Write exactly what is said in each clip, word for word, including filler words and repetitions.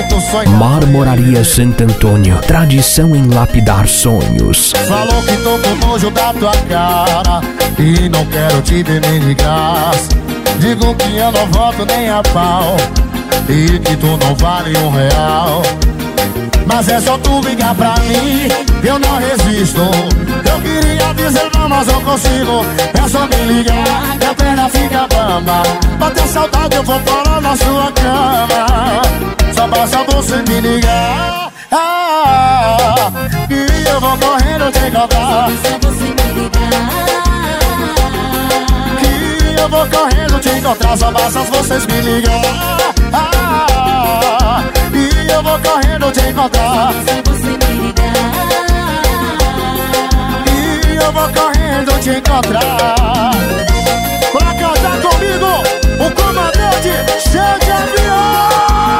feito sonhar. Marmoraria Santo Antônio, tradição em lapidar sonhos. Falou que tô com nojo da tua cara e não quero te ver nem de graça. Digo que eu não volto nem a pau e que tu não vale um real. Mas é só tu ligar pra mim, eu não resisto. Eu queria dizer não, mas não consigo. É só me ligar, minha perna fica bamba. Bater saudade eu vou parar na sua cama. Só basta você me ligar, ah, e eu vou correndo te encontrar. Que eu vou correndo te encontrar. Só basta vocês me ligar, ah, e eu vou correndo te encontrar. E eu vou correndo te encontrar. Pra cantar comigo, o comandante Xande Avião.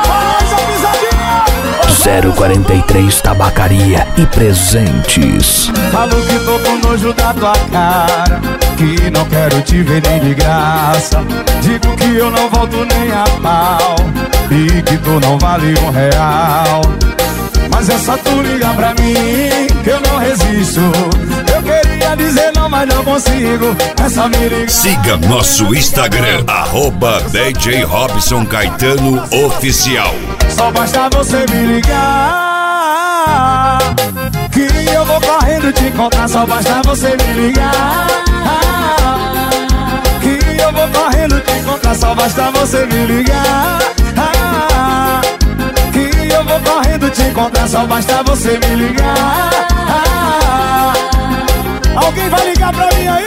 zero quarenta e três Tabacaria e presentes. Falo que tô com nojo da tua cara, que não quero te ver nem de graça. Digo que eu não volto nem a pau e que tu não vale um real. Mas é só tu ligar pra mim que eu não resisto. Eu queria dizer não, mas não consigo. É só me ligar. Siga nosso Instagram, arroba D J Robson Caetano Oficial. Só basta você me ligar, que eu vou correndo te encontrar. Só basta você me ligar, que eu vou correndo te encontrar. Só basta você me ligar, que eu vou correndo te encontrar. Só basta você me ligar. Alguém vai ligar pra mim aí?